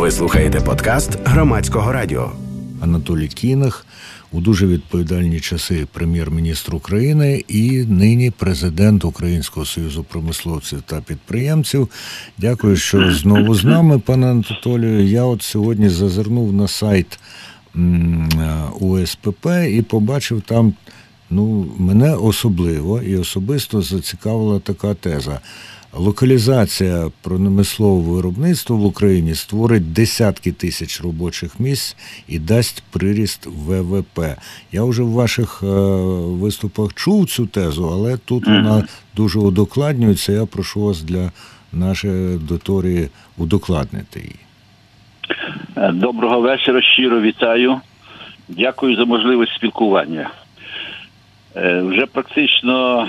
Ви слухаєте подкаст Громадського радіо. Анатолій Кінах, у дуже відповідальні часи прем'єр-міністр України і нині президент Українського союзу промисловців та підприємців. Дякую, що знову з нами, пане Анатолію. Я от сьогодні зазирнув на сайт УСПП і побачив там, мене особливо і особисто зацікавила така теза. Локалізація промислового виробництва в Україні створить десятки тисяч робочих місць і дасть приріст ВВП. Я вже в ваших виступах чув цю тезу, але тут вона дуже удокладнюється. Я прошу вас для нашої аудиторії удокладнити її. Доброго вечора, щиро вітаю. Дякую за можливість спілкування. Вже практично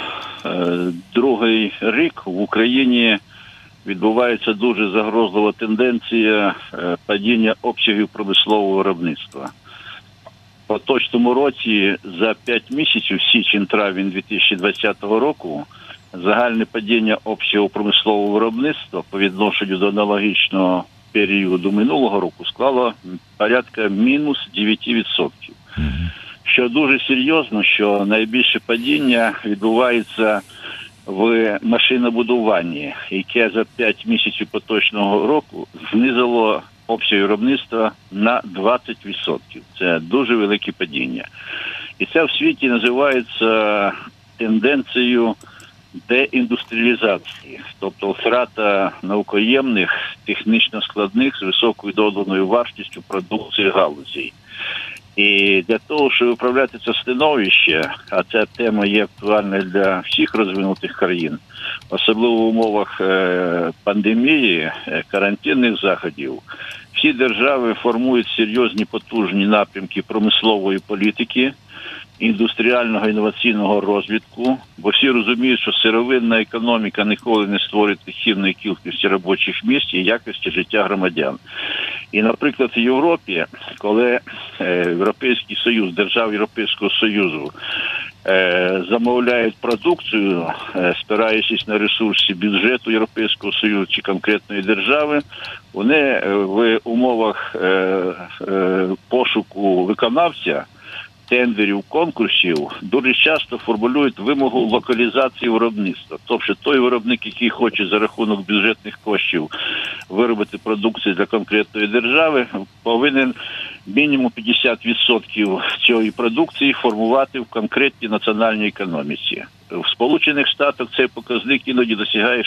другий рік в Україні відбувається дуже загрозлива тенденція падіння обсягів промислового виробництва. В поточному році за 5 місяців, січень-травень 2020 року, загальне падіння обсягів промислового виробництва по відношенню до аналогічного періоду минулого року склало порядка мінус 9%. Що дуже серйозно, що найбільше падіння відбувається в машинобудуванні, яке за 5 місяців поточного року знизило обсяг виробництва на 20%. Це дуже велике падіння. І це в світі називається тенденцією деіндустріалізації, тобто втрата наукоємних, технічно складних, з високою доданою вартістю продукції галузей. І для того, щоб виправляти це становище, а ця тема є актуальна для всіх розвинутих країн, особливо в умовах пандемії, карантинних заходів, всі держави формують серйозні потужні напрямки промислової політики, індустріального інноваційного розвитку, бо всі розуміють, що сировинна економіка ніколи не створить ефективної кількості робочих місць і якості життя громадян. І, наприклад, в Європі, коли Європейський Союз, держави Європейського Союзу замовляють продукцію, спираючись на ресурси бюджету Європейського Союзу чи конкретної держави, вони в умовах пошуку виконавця, тендерів, конкурсів дуже часто формулюють вимогу локалізації виробництва. Тобто той виробник, який хоче за рахунок бюджетних коштів виробити продукцію для конкретної держави, повинен мінімум 50% цієї продукції формувати в конкретній національній економіці. В Сполучених Штатах цей показник іноді досягає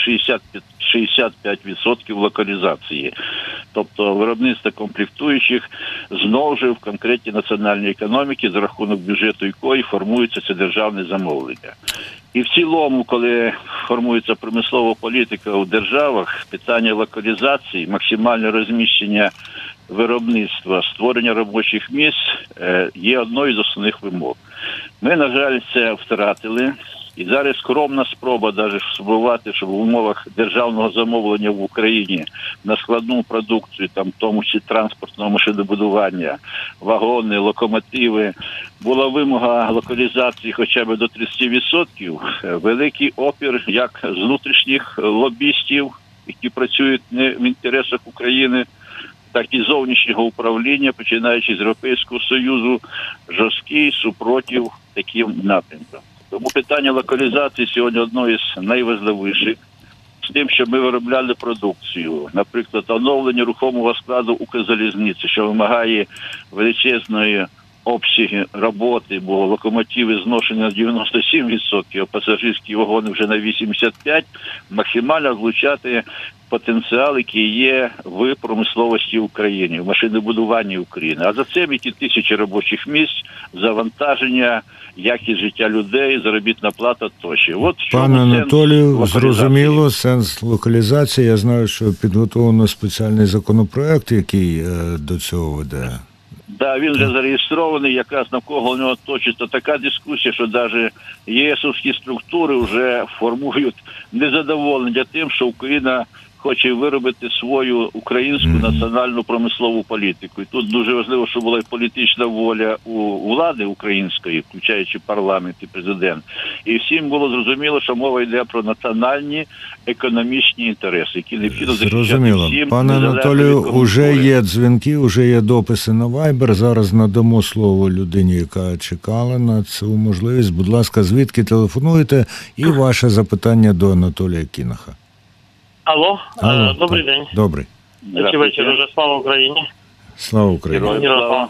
65% локалізації. Тобто виробництво комплектуючих знову ж в конкретній національній економіці, за рахунок бюджету якої формується це державне замовлення. І в цілому, коли формується промислова політика у державах, питання локалізації, максимальне розміщення виробництва, створення робочих місць є одною з основних вимог. Ми, на жаль, це втратили. І зараз скромна спроба навіть спробувати, щоб в умовах державного замовлення в Україні на складну продукцію, там, в тому числі транспортного машинобудування, вагони, локомотиви, була вимога локалізації хоча б до 30%, великий опір як з внутрішніх лобістів, які працюють не в інтересах України, так і зовнішнього управління, починаючи з Європейського Союзу, жорсткий супротив таким напрямкам. Тому питання локалізації сьогодні одне із найважливіших. З тим, що ми виробляли продукцію, наприклад, оновлення рухомого складу Укрзалізниці, що вимагає величезної обсяги роботи, бо локомотиви зношені на 97%, а пасажирські вагони вже на 85%, максимально влучати потенціал, який є в промисловості України, в машинобудуванні України. А за цим і ті тисячі робочих місць, завантаження, якість життя людей, заробітна плата тощо. Пане Анатолію, зрозуміло, сенс локалізації. Я знаю, що підготовлено спеціальний законопроект, який до цього веде. Да, він вже зареєстрований, якраз навколо нього точиться така дискусія, що навіть ЄСовські структури вже формують незадоволення тим, що Україна хоче виробити свою українську національну промислову політику. І тут дуже важливо, щоб була політична воля у влади української, включаючи парламент і президент. І всім було зрозуміло, що мова йде про національні економічні інтереси, які необхідно захищати всім. Пане Анатолію, уже є дзвінки, уже є дописи на Viber. Зараз надамо слово людині, яка чекала на цю можливість. Будь ласка, звідки телефонуєте? І ваше запитання до Анатолія Кінаха. Алло, добрий день. Добрий. Чи вечір уже. Слава Україні. Слава Україні. Слава.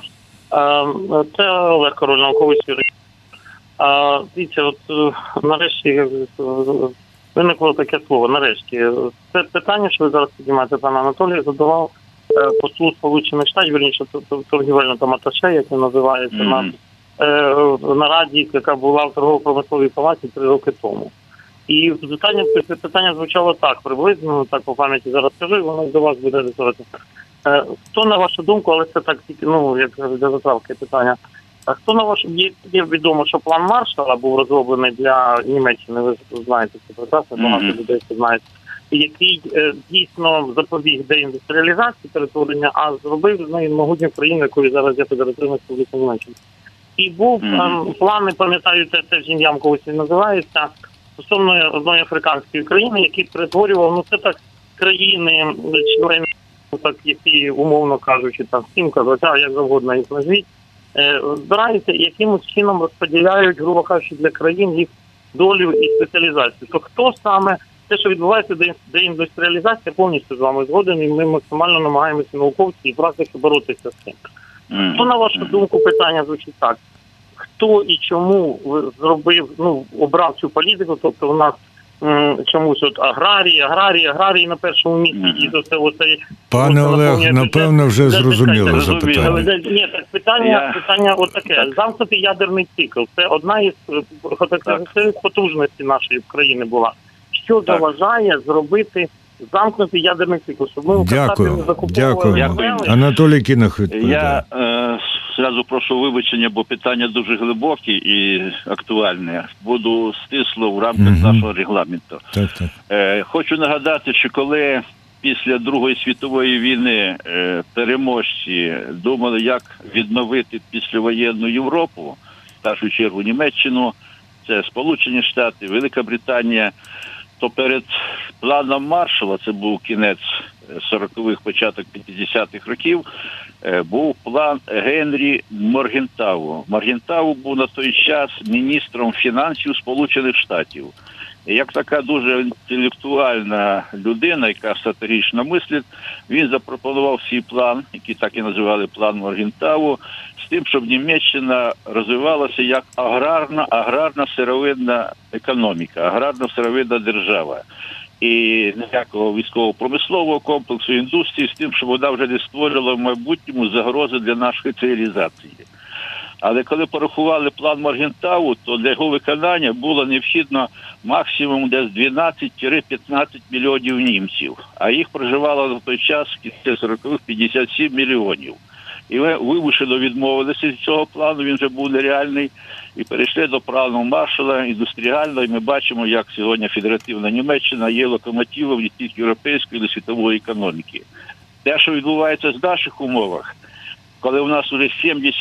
Це Олег Король, науковий співробітник. Дивіться, от нарешті виникло таке слово, нарешті. Це питання, що ви зараз піднімаєте, пане Анатолій, задавав послу Сполучених Штатів, вірніше, торгівельна там аташе, як він називається, на раді, яка була в торгово-промисловій палаті 3 роки тому. І питання звучало так, приблизно, так по пам'яті зараз скажу, і воно до вас буде рятувати. Хто, на вашу думку, але це так тільки, як для затравки питання, хто, на вашу, є відомо, що план Маршалла був розроблений для Німеччини, ви знаєте це прекрасно, багато людей це знають, який дійсно запобіг деіндустріалізації перетворення, а зробив могутню країну, якою зараз є Федеративна Республіка Німеччина. І був план, не пам'ятаю, це вже ім'ям когось він називається, стосовно одної африканської країни, який перетворював, це так, країни, члени, так, які, умовно кажучи, там, сімка, як завгодно їх назвіть, збираються і якимось чином розподіляють, грубо кажучи, для країн їх долю і спеціалізацію. То хто саме, те, що відбувається деіндустріалізація, повністю з вами згоден, і ми максимально намагаємося науковці і практики боротися з цим. Хто, на вашу думку, питання звучить так? Хто і чому зробив, обрав цю політику, тобто у нас чомусь от аграрії на першому місці, і оце Пане Олег, напевно, вже зрозуміло запитання. Ні, так питання отаке. Замкнутий ядерний цикл. Це одна із потужностей нашої країни була. Що заважає зробити замкнутий ядерний цикл? Щоб ми Дякую. Анатолій Кінах відповідає. Я зразу прошу вибачення, бо питання дуже глибоке і актуальне. Буду стисло в рамках нашого регламенту. Так. Хочу нагадати, що коли після Другої світової війни переможці думали, як відновити післявоєнну Європу, в першу чергу Німеччину, це Сполучені Штати, Велика Британія, то перед планом Маршалла, це був кінець 40-х, початок 50-х років, був план Генрі Моргентау. Моргентау був на той час міністром фінансів Сполучених Штатів. І як така дуже інтелектуальна людина, яка сатирично мислить, він запропонував свій план, який так і називали план Моргентау, з тим, щоб Німеччина розвивалася як аграрна сировинна економіка, аграрна сировинна держава. І ніякого військово-промислового комплексу, індустрії, з тим, щоб вона вже не створювала в майбутньому загрози для нашої цивілізації. Але коли порахували план Моргентау, то для його виконання було необхідно максимум десь 12-15 мільйонів німців. А їх проживало на той час, в кінці 40-х, 57 мільйонів. І ми вимушено відмовилися від цього плану, він вже був нереальний, і перейшли до плану Маршалла, індустріального, і ми бачимо, як сьогодні Федеративна Німеччина є локомотивом не тільки європейської, але й світової економіки. Те, що відбувається в наших умовах, коли у нас вже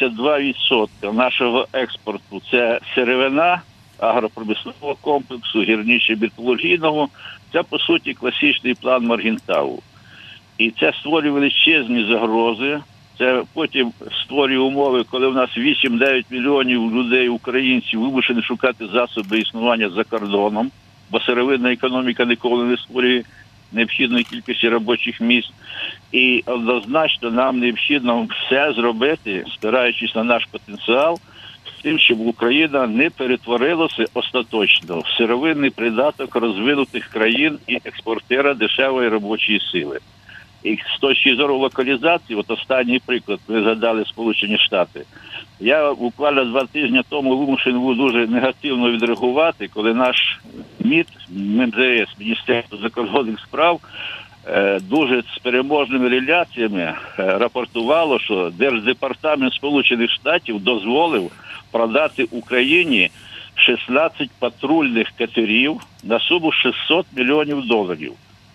72% нашого експорту – це сировина агропромислового комплексу, гірничо-металургійного, це, по суті, класичний план Моргентау. І це створює величезні загрози. Це потім створює умови, коли в нас 8-9 мільйонів людей, українців, вимушені шукати засоби існування за кордоном, бо сировинна економіка ніколи не створює необхідної кількості робочих місць. І однозначно нам необхідно все зробити, спираючись на наш потенціал, з тим, щоб Україна не перетворилася остаточно в сировинний придаток розвинутих країн і експортера дешевої робочої сили. І з точки зору локалізації, от останній приклад, ви згадали Сполучені Штати. Я буквально 2 тижні тому вимушений був дуже негативно відреагувати, коли наш МІД, МЗС, Міністерство закордонних справ, дуже з переможними реляціями рапортувало, що Держдепартамент Сполучених Штатів дозволив продати Україні 16 патрульних катерів на суму $600 мільйонів.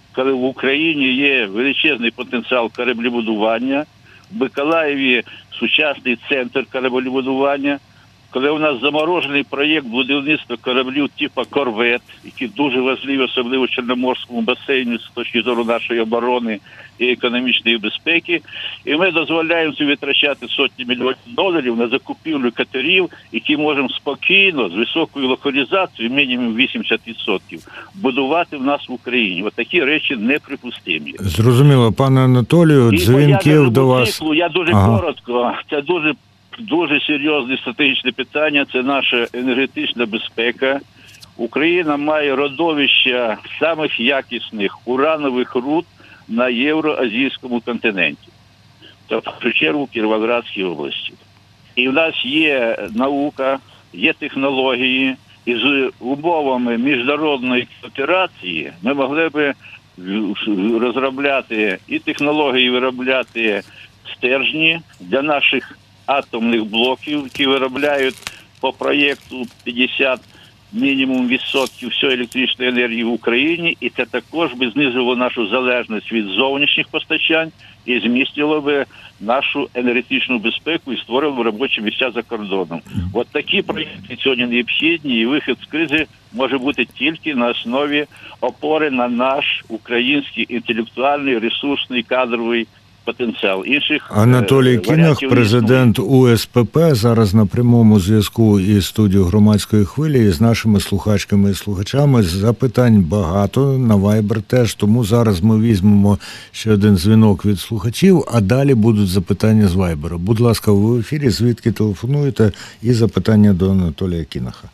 коли в Україні є величезний потенціал кораблебудування, в Миколаєві сучасний центр кораблебудування, коли у нас заморожений проєкт будівництва кораблів типу «Корвет», які дуже важливі, особливо в Чорноморському басейні з точки зору нашої оборони і економічної безпеки, і ми дозволяємо собі витрачати сотні мільйонів доларів на закупівлю катерів, які можемо спокійно, з високою локалізацією, мінімум 80%, будувати в нас в Україні. От такі речі неприпустимі. Зрозуміло, пане Анатолію, дзвінків до вас. Я дуже коротко, це дуже серйозне стратегічне питання, це наша енергетична безпека. Україна має родовища самих якісних уранових руд на євроазійському континенті. Тобто, в першу чергу, в Кіровоградській області. І в нас є наука, є технології, і з умовами міжнародної кооперації ми могли б розробляти і технології, виробляти стержні для наших атомних блоків, які виробляють по проєкту 50 мінімум відсотків всієї електричної енергії в Україні, і це також би знизило нашу залежність від зовнішніх постачань і змістило би нашу енергетичну безпеку і створило б робочі місця за кордоном. От такі проєкти сьогодні необхідні, і вихід з кризи може бути тільки на основі опори на наш український інтелектуальний, ресурсний, кадровий потенціал. Анатолій Кінах, президент УСПП, зараз на прямому зв'язку із студією Громадської хвилі, і з нашими слухачками і слухачами. Запитань багато, на Viber теж, тому зараз ми візьмемо ще один дзвінок від слухачів, а далі будуть запитання з Viber. Будь ласка, ви в ефірі, звідки телефонуєте, і запитання до Анатолія Кінаха.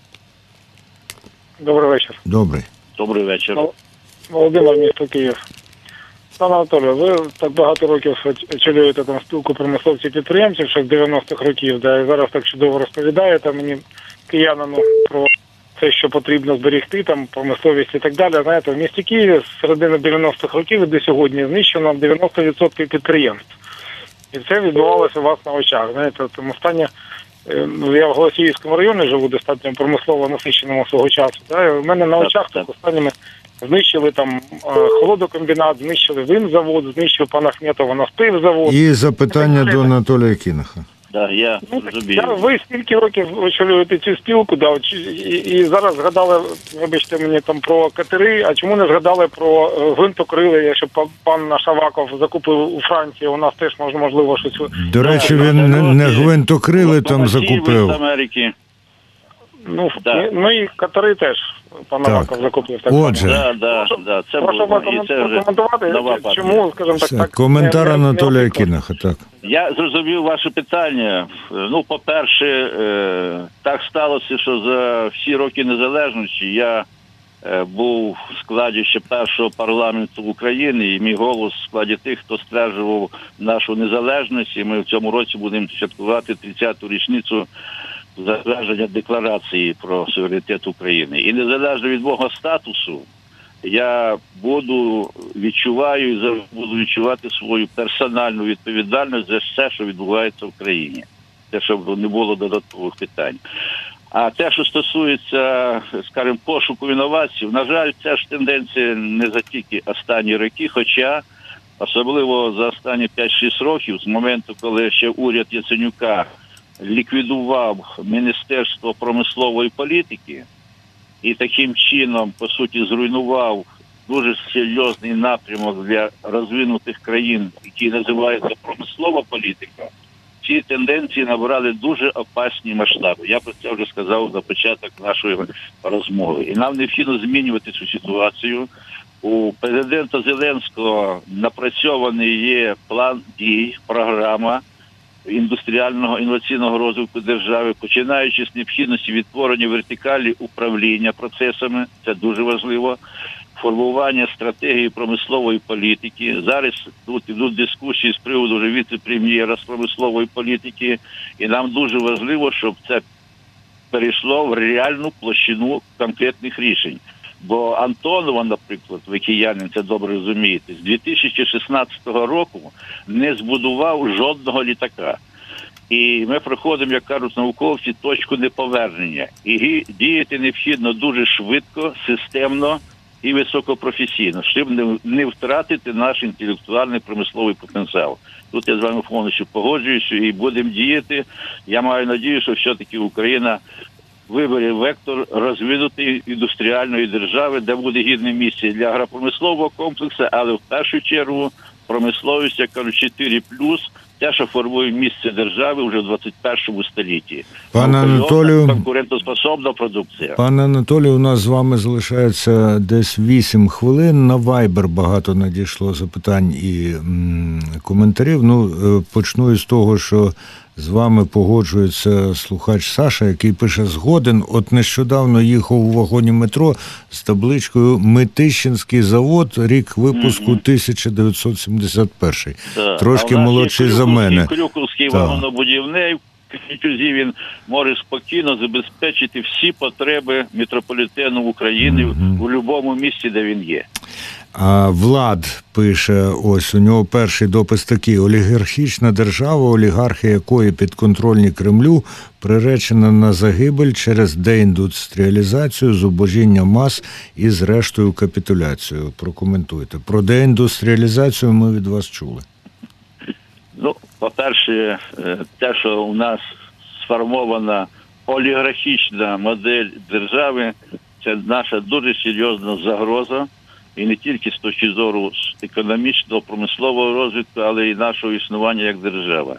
Добрий вечір. Добрий вечір. Володимир, місто Київ. Пане Анатолію, ви так багато років очолюєте там спілку промисловців-підприємців, ще з 90-х років, да, і зараз так чудово розповідаєте мені, киянину, про те, що потрібно зберегти, там, промисловість і так далі. Знаєте, в місті Києві з середини 90-х років і до сьогодні знищено 90% підприємств. І це відбувалося у вас на очах. Знаєте, тому стані, я в Голосіївському районі живу, достатньо промислово насиченому свого часу. Да, і в мене на очах так останніми знищили там холодокомбінат, знищили винзавод, знищив пана Ахметова нафтивзавод. І запитання до Анатолія Кінаха. Да, я розумію. Ви стільки років очолюєте цю спілку, да, і зараз згадали, вибачте мені, там про катери, а чому не згадали про гвинтокрили, якщо пан Нашаваков закупив у Франції, у нас теж можливо щось... До речі, він не гвинтокрили там закупив. Америки. Ну і катери теж пан Наваков закупив. Отже. Це прошу вас коментувати, чому, скажімо так... Коментар Анатолія Кінаха, так. Я зрозумів ваше питання. По-перше, так сталося, що за всі роки незалежності я був в складі ще першого парламенту України, і мій голос в складі тих, хто стверджував нашу незалежність, і ми в цьому році будемо святкувати 30-ту річницю затвердження декларації про суверенітет України. І незалежно від мого статусу, я відчуваю і завжди буду відчувати свою персональну відповідальність за все, що відбувається в країні. Те, щоб не було додаткових питань. А те, що стосується, скажімо, пошуку інновацій, на жаль, ця ж тенденція не за тільки останні роки, хоча особливо за останні 5-6 років, з моменту, коли ще уряд Яценюка ліквідував Міністерство промислової політики і таким чином, по суті, зруйнував дуже серйозний напрямок для розвинутих країн, який називається промислова політика, ці тенденції набрали дуже опасні масштаби. Я про це вже сказав на початок нашої розмови. І нам необхідно змінювати цю ситуацію. У президента Зеленського напрацьований є план дій, програма індустріального інноваційного розвитку держави, починаючи з необхідності відтворення вертикалі управління процесами, це дуже важливо, формування стратегії промислової політики. Зараз тут ідуть дискусії з приводу вже віце-прем'єра з промислової політики, і нам дуже важливо, щоб це перейшло в реальну площину конкретних рішень. Бо Антонова, наприклад, ви киянин це добре розумієте, з 2016 року не збудував жодного літака. І ми проходимо, як кажуть науковці, точку неповернення. І діяти необхідно дуже швидко, системно і високопрофесійно, щоб не втратити наш інтелектуальний промисловий потенціал. Тут я з вами повністю погоджуюся і будемо діяти. Я маю надію, що все-таки Україна вибере вектор розвинутої індустріальної держави, де буде гідне місце для агропромислового комплексу, але в першу чергу промисловість, як кажуть, 4+, те, що формує місце держави вже в 21 столітті. Пане Анатолію, конкурентоспособна продукція. Пане Анатолію, у нас з вами залишається десь 8 хвилин. На Viber багато надійшло запитань і коментарів. Почну із того, що з вами погоджується слухач Саша, який пише: згоден, от нещодавно їхав у вагоні метро з табличкою «Митищинський завод, рік випуску 1971». Трошки молодший за мене. Крюковський вагонобудівний, він може спокійно забезпечити всі потреби метрополітену України в будь-якому місці, де він є. А Влад пише, ось у нього перший допис такий: олігархічна держава, олігархи якої підконтрольні Кремлю, приречена на загибель через деіндустріалізацію, зубожіння мас і зрештою капітуляцію. Прокоментуйте. Про деіндустріалізацію ми від вас чули. По-перше, те, що у нас сформована олігархічна модель держави, це наша дуже серйозна загроза. І не тільки з точки зору економічного, промислового розвитку, але й нашого існування як держава.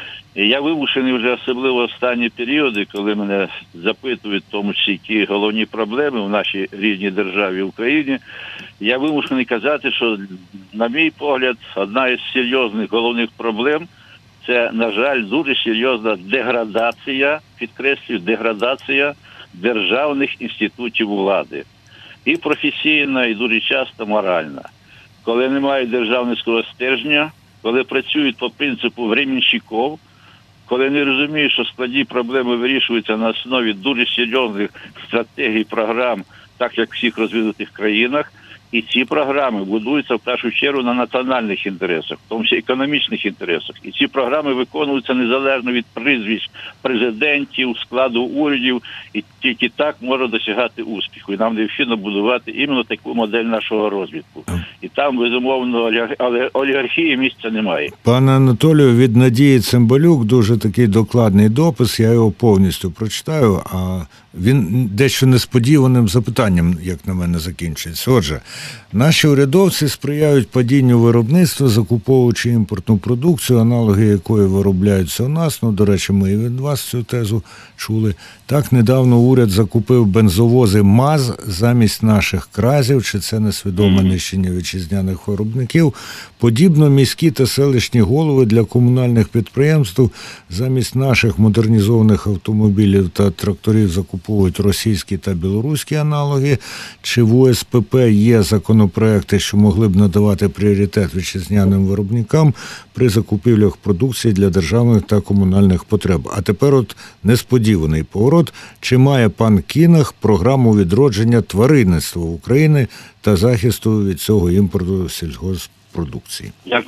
І я вимушений вже, особливо в останні періоди, коли мене запитують, в тому числі, які головні проблеми в нашій рідній державі Україні, я вимушений казати, що, на мій погляд, одна із серйозних головних проблем – це, на жаль, дуже серйозна деградація, підкреслюю, деградація державних інститутів влади. І професійна, і дуже часто моральна. Коли немає державницького стержня, коли працюють по принципу временщиків, коли не розуміють, що складні проблеми вирішуються на основі дуже серйозних стратегій, програм, так як в всіх розвинутих країнах, і ці програми будуються в першу чергу на національних інтересах, в тому числі економічних інтересах. І ці програми виконуються незалежно від прізвищ президентів, складу урядів, і тільки так можна досягати успіху. І нам необхідно будувати іменно таку модель нашого розвитку. І там, безумовно, олігархії місця немає. Пане Анатолію, від Надії Цимбалюк дуже такий докладний допис, я його повністю прочитаю, а він дещо несподіваним запитанням, як на мене, закінчується. Отже, наші урядовці сприяють падінню виробництва, закуповуючи імпортну продукцію, аналоги якої виробляються у нас. До речі, ми і від вас цю тезу чули. Так, недавно уряд закупив бензовози МАЗ замість наших КРАЗів, чи це несвідоме нищення вітчизняних виробників. Подібно міські та селищні голови для комунальних підприємств замість наших модернізованих автомобілів та тракторів закуповують російські та білоруські аналоги. Чи в УСПП є законопроекти, що могли б надавати пріоритет вітчизняним виробникам при закупівлях продукції для державних та комунальних потреб? А тепер от несподіваний поворот. Чи має пан Кінах програму відродження тваринництва України та захисту від цього імпорту сільгосппродукції?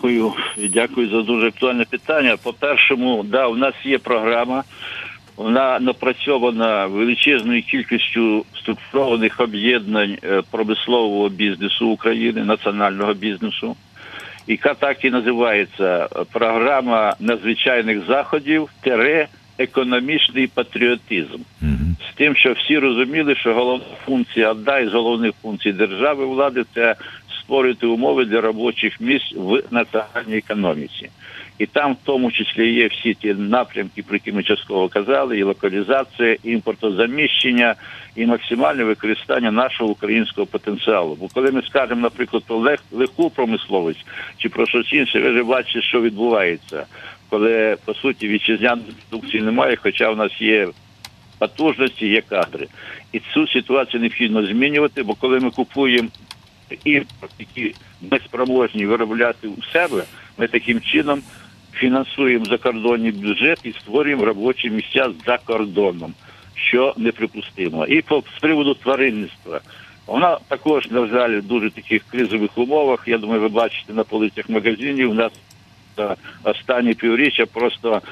Дякую за дуже актуальне питання. По-першому, да, у нас є програма. Вона напрацьована величезною кількістю структурованих об'єднань промислового бізнесу України, національного бізнесу, яка так і називається «Програма надзвичайних заходів – економічний патріотизм». З тим, що всі розуміли, що головна функція, одна із головних функцій держави, влади – це створювати умови для робочих місць в національній економіці. І там в тому числі є всі ті напрямки, про які ми частково казали, і локалізація, і імпортозаміщення, і максимальне використання нашого українського потенціалу. Бо коли ми скажемо, наприклад, про легку промисловість чи про щось інше, ви вже бачите, що відбувається. Коли, по суті, вітчизняної продукції немає, хоча в нас є потужності, є кадри. І цю ситуацію необхідно змінювати, бо коли ми купуємо імпорт, які неспроможні виробляти у себе, ми таким чином фінансуємо закордонний бюджет і створюємо робочі місця за кордоном, що неприпустимо. І з приводу тваринництва. Вона також, на жаль, в дуже таких кризових умовах. Я думаю, ви бачите на полицях магазинів, у нас останні півріччя просто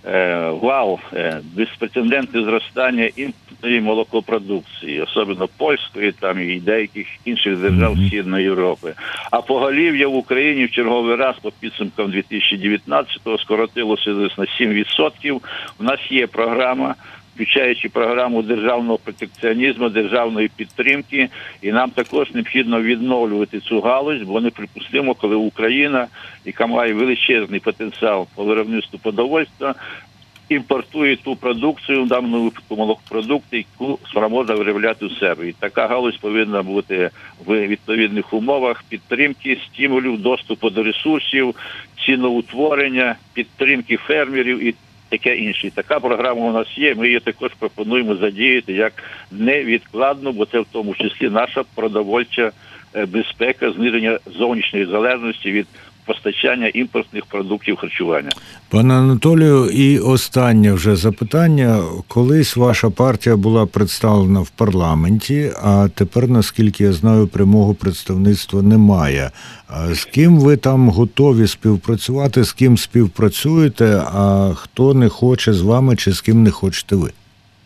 вал, безпрецедентне зростання імпортної молокопродукції, особливо польської там і деяких інших держав Східної Європи. А поголів'я в Україні в черговий раз по підсумкам 2019-го скоротилося на 7%. У нас є програма, включаючи програму державного протекціонізму, державної підтримки, і нам також необхідно відновлювати цю галузь, бо неприпустимо, коли Україна, яка має величезний потенціал по виробництву продовольства, імпортує ту продукцію, в даному випадку молокопродукти, яку можна виробляти у себе. І така галузь повинна бути в відповідних умовах підтримки, стимулів, доступу до ресурсів, ціноутворення, підтримки фермерів і таке інше. Така програма у нас є, ми її також пропонуємо задіяти як невідкладну, бо це в тому числі наша продовольча безпека, зниження зовнішньої залежності від постачання імпортних продуктів харчування. Пане Анатолію, і останнє вже запитання. Колись ваша партія була представлена в парламенті, а тепер, наскільки я знаю, прямого представництва немає. З ким ви там готові співпрацювати, з ким співпрацюєте, а хто не хоче з вами чи з ким не хочете ви?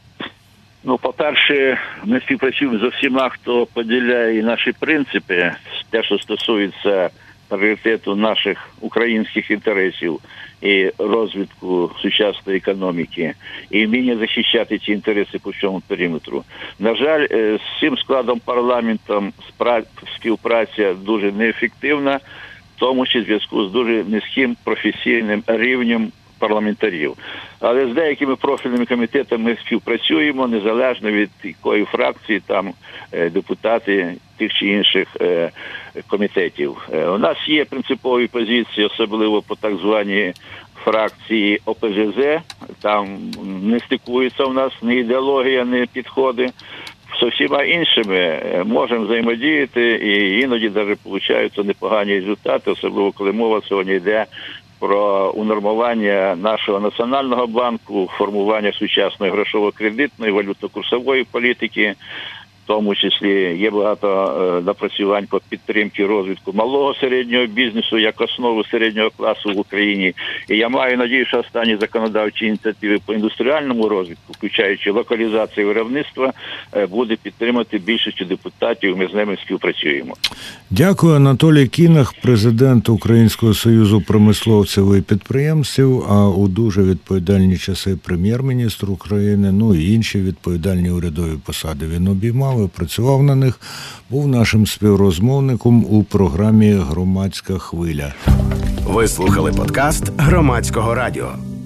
Ну, по-перше, ми співпрацюємо з всіма, хто поділяє наші принципи, те, що стосується пріоритету наших українських інтересів і розвитку сучасної економіки, і вміння захищати ці інтереси по всьому периметру. На жаль, з цим складом парламенту співпраця дуже неефективна, в тому числі в зв'язку з дуже низьким професійним рівнем парламентарів. Але з деякими профільними комітетами ми співпрацюємо, незалежно від якої фракції там депутати тих чи інших комітетів. У нас є принципові позиції, особливо по так званій фракції ОПЗЗ. Там не стикується у нас ні ідеологія, ні підходи. З усіма іншими можемо взаємодіяти, і іноді навіть получаються непогані результати, особливо коли мова сьогодні йде про унормування нашого Національного банку, формування сучасної грошово-кредитної, валютно-курсової політики. В тому числі є багато напрацювань по підтримці розвитку малого середнього бізнесу як основи середнього класу в Україні. І я маю надію, що останні законодавчі ініціативи по індустріальному розвитку, включаючи локалізацію виробництва, буде підтримати більшістю депутатів. Ми з ними співпрацюємо. Дякую. Анатолій Кінах, президент Українського союзу промисловців і підприємців, а у дуже відповідальні часи прем'єр-міністр України, ну і інші відповідальні урядові посади він обіймав і працював на них, був нашим співрозмовником у програмі «Громадська хвиля». Ви слухали подкаст Громадського радіо.